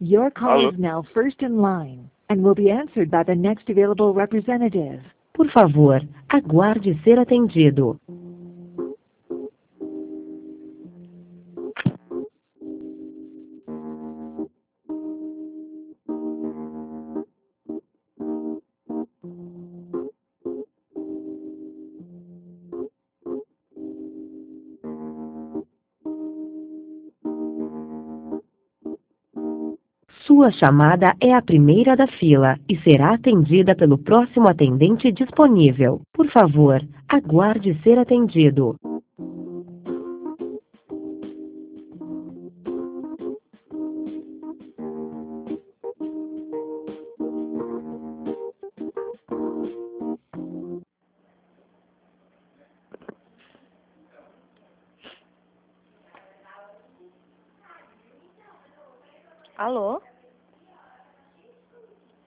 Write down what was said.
Your call Alô? is now first in line and will be answered by the next available representative. Por favor, aguarde ser atendido. Sua chamada é a primeira da fila e será atendida pelo próximo atendente disponível. Por favor, aguarde ser atendido. Alô?